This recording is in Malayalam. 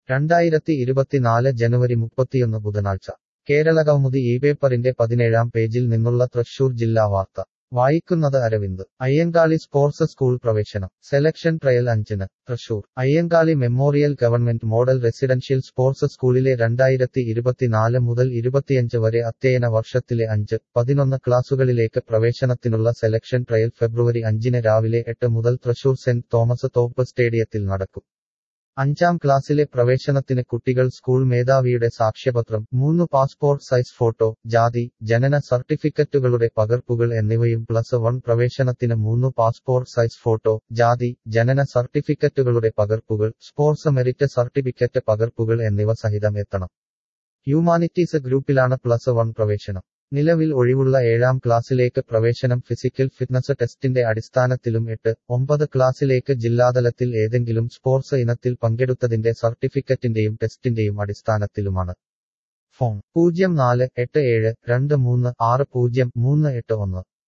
2024 ജനുവരി 31 ബുധനാഴ്ച കേരളകൗമുദി ഈ പേപ്പറിന്റെ 17-ാം പേജിൽ നിന്നുള്ള തൃശൂർ ജില്ലാ വാർത്ത വായിക്കുന്നത് അരവിന്ദ് അയ്യങ്കാളി സ്പോർട്സ് സ്കൂൾ പ്രവേശനം സെലക്ഷൻ ട്രയൽ 5-ന് Thrissur Ayyankali memorial government model residential sports സ്കൂളിലെ 2024 മുതൽ 25 വരെ അധ്യയന വർഷത്തിലെ 5-11 ക്ലാസുകളിലേക്ക് പ്രവേശനത്തിനുള്ള സെലക്ഷൻ ട്രയൽ ഫെബ്രുവരി 5-ന് രാവിലെ 8 മുതൽ തൃശൂർ സെന്റ് തോമസ് തോപ്പ് സ്റ്റേഡിയത്തിൽ നടക്കും 5-ാം ക്ലാസ്സിലെ പ്രവേശനത്തിന് കുട്ടികൾ സ്കൂൾ മേധാവിയുടെ സാക്ഷ്യപത്രം 3 പാസ്പോർട്ട് സൈസ് ഫോട്ടോ ജാതി ജനന സർട്ടിഫിക്കറ്റുകളുടെ പകർപ്പുകൾ എന്നിവയും +1 പ്രവേശനത്തിന് 3 പാസ്പോർട്ട് സൈസ് ഫോട്ടോ ജാതി ജനന സർട്ടിഫിക്കറ്റുകളുടെ പകർപ്പുകൾ സ്പോർട്സ് മെറിറ്റ് സർട്ടിഫിക്കറ്റ് പകർപ്പുകൾ എന്നിവ സഹിതം എത്തണം ഹ്യൂമാനിറ്റീസ് ഗ്രൂപ്പിലാണ് +1 പ്രവേശനം നിലവിൽ ഒഴിവുള്ള 7-ാം ക്ലാസ്സിലേക്ക് പ്രവേശനം ഫിസിക്കൽ ഫിറ്റ്നസ് ടെസ്റ്റിന്റെ അടിസ്ഥാനത്തിലും 8-9 ക്ലാസ്സിലേക്ക് ജില്ലാതലത്തിൽ ഏതെങ്കിലും സ്പോർട്സ് ഇനത്തിൽ പങ്കെടുത്തതിന്റെ സർട്ടിഫിക്കറ്റിന്റെയും ടെസ്റ്റിന്റെയും അടിസ്ഥാനത്തിലുമാണ് ഫോൺ 048723600381